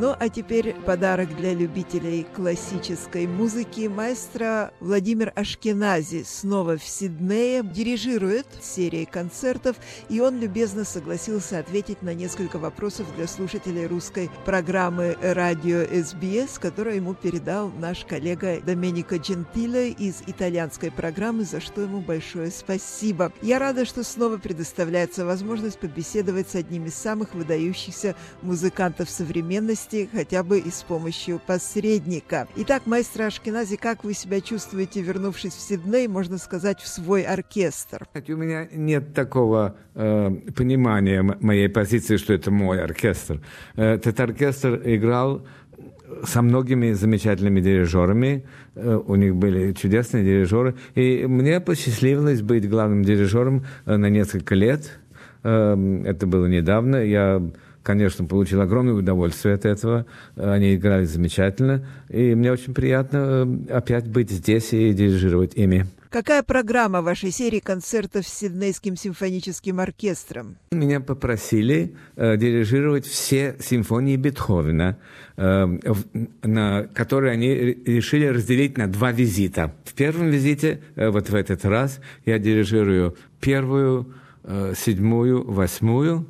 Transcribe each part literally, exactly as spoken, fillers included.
Ну, а теперь подарок для любителей классической музыки. Маэстро Владимир Ашкенази снова в Сиднее дирижирует серией концертов, и он любезно согласился ответить на несколько вопросов для слушателей русской программы «Радио эс би эс», которую ему передал наш коллега Доменико Джентиле из итальянской программы, за что ему большое спасибо. Я рада, что снова предоставляется возможность побеседовать с одним из самых выдающихся музыкантов современности, хотя бы и с помощью посредника. Итак, маэстро Ашкенази, как вы себя чувствуете, вернувшись в Сидней, можно сказать, в свой оркестр? У меня нет такого э, понимания моей позиции, что это мой оркестр. Этот оркестр играл со многими замечательными дирижерами. У них были чудесные дирижеры. И мне посчастливилось быть главным дирижером на несколько лет. Это было недавно. Я, конечно, получил огромное удовольствие от этого. Они играли замечательно. И мне очень приятно опять быть здесь и дирижировать ими. Какая программа вашей серии концертов с Сиднейским симфоническим оркестром? Меня попросили э, дирижировать все симфонии Бетховена, э, в, на, которые они решили разделить на два визита. В первом визите, э, вот в этот раз, я дирижирую первую, э, седьмую, восьмую,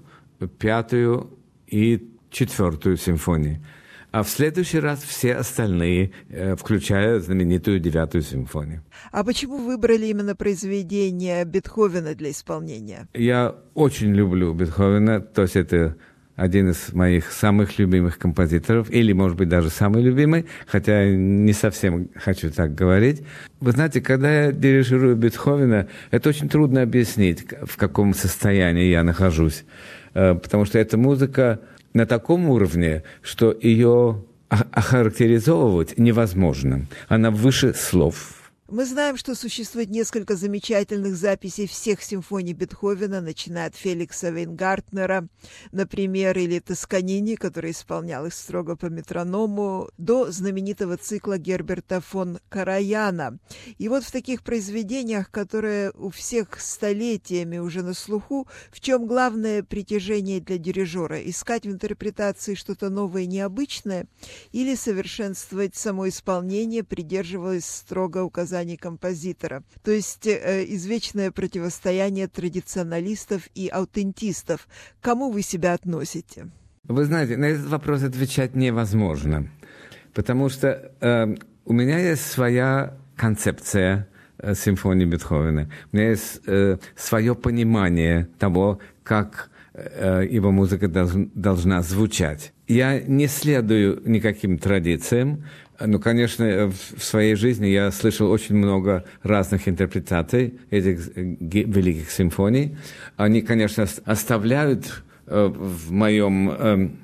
пятую и четвертую симфонии. А в следующий раз все остальные, включая знаменитую девятую симфонию. А почему выбрали именно произведение Бетховена для исполнения? Я очень люблю Бетховена, то есть это один из моих самых любимых композиторов, или, может быть, даже самый любимый, хотя не совсем хочу так говорить. Вы знаете, когда я дирижирую Бетховена, это очень трудно объяснить, в каком состоянии я нахожусь, потому что эта музыка на таком уровне, что ее охарактеризовывать невозможно. Она выше слов. Мы знаем, что существует несколько замечательных записей всех симфоний Бетховена, начиная от Феликса Вейнгартнера, например, или Тосканини, который исполнял их строго по метроному, до знаменитого цикла Герберта фон Караяна. И вот в таких произведениях, которые у всех столетиями уже на слуху, в чем главное притяжение для дирижера? Искать в интерпретации что-то новое и необычное или совершенствовать само исполнение, придерживаясь строго указаний композитора, то есть э, извечное противостояние традиционалистов и аутентистов. К кому вы себя относите? Вы знаете, на этот вопрос отвечать невозможно, потому что э, у меня есть своя концепция э, симфонии Бетховена, у меня есть э, свое понимание того, как э, его музыка долж, должна звучать. Я не следую никаким традициям. Ну, конечно, в своей жизни я слышал очень много разных интерпретаций этих великих симфоний. Они, конечно, оставляют в моем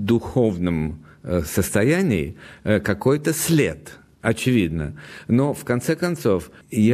духовном состоянии какой-то след, очевидно. Но, в конце концов,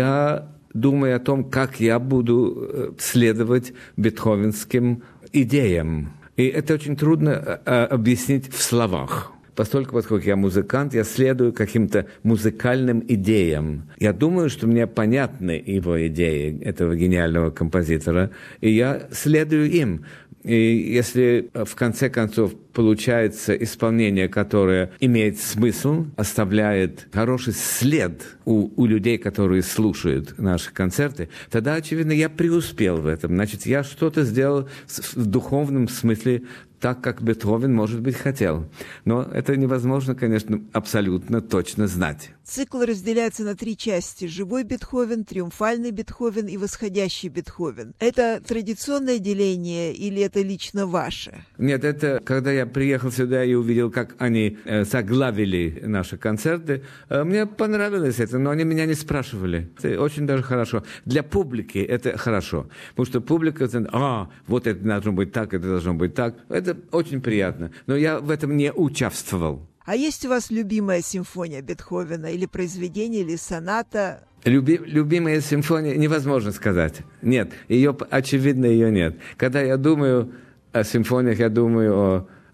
я думаю о том, как я буду следовать бетховенским идеям. И это очень трудно объяснить в словах. Поскольку, поскольку я музыкант, я следую каким-то музыкальным идеям. Я думаю, что мне понятны его идеи, этого гениального композитора, и я следую им. И если в конце концов получается исполнение, которое имеет смысл, оставляет хороший след у, у людей, которые слушают наши концерты, тогда, очевидно, я преуспел в этом. Значит, я что-то сделал в духовном смысле так, как Бетховен, может быть, хотел. Но это невозможно, конечно, абсолютно точно знать. Цикл разделяется на три части: живой Бетховен, триумфальный Бетховен и восходящий Бетховен. Это традиционное деление или это лично ваше? Нет, это когда я приехал сюда и увидел, как они э, заглавили наши концерты, э, мне понравилось это, но они меня не спрашивали. Это очень даже хорошо. Для публики это хорошо, потому что публика знает, а, вот это должно быть так, это должно быть так. Это очень приятно, но я в этом не участвовал. А есть у вас любимая симфония Бетховена или произведение, или соната? Люби, любимая симфония невозможно сказать. Нет, ее, очевидно, ее нет. Когда я думаю о симфониях, я думаю о,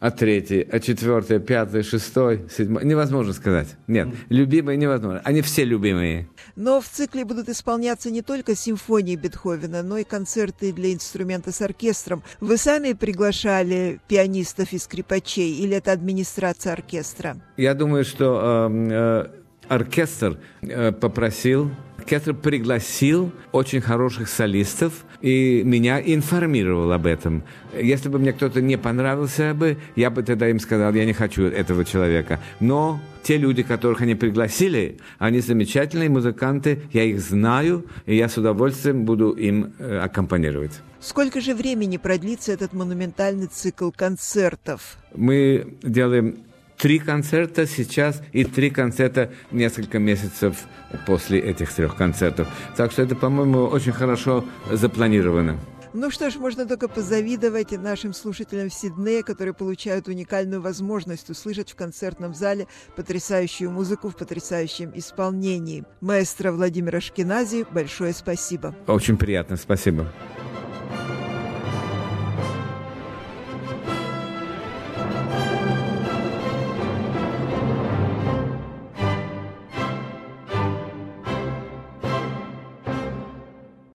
а третий, а четвертый, пятый, шестой, седьмой. Невозможно сказать. Нет, любимые невозможно. Они все любимые. Но в цикле будут исполняться не только симфонии Бетховена, но и концерты для инструмента с оркестром. Вы сами приглашали пианистов и скрипачей, или это администрация оркестра? Я думаю, что э, э, оркестр э, попросил, оркестр пригласил очень хороших солистов и меня информировал об этом. Если бы мне кто-то не понравился бы, я бы тогда им сказал, я не хочу этого человека. Но те люди, которых они пригласили, они замечательные музыканты, я их знаю, и я с удовольствием буду им э, аккомпанировать. Сколько же времени продлится этот монументальный цикл концертов? Мы делаем три концерта сейчас и три концерта несколько месяцев после этих трех концертов. Так что это, по-моему, очень хорошо запланировано. Ну что ж, можно только позавидовать нашим слушателям в Сиднее, которые получают уникальную возможность услышать в концертном зале потрясающую музыку в потрясающем исполнении. Маэстро Владимир Ашкенази, большое спасибо. Очень приятно, спасибо.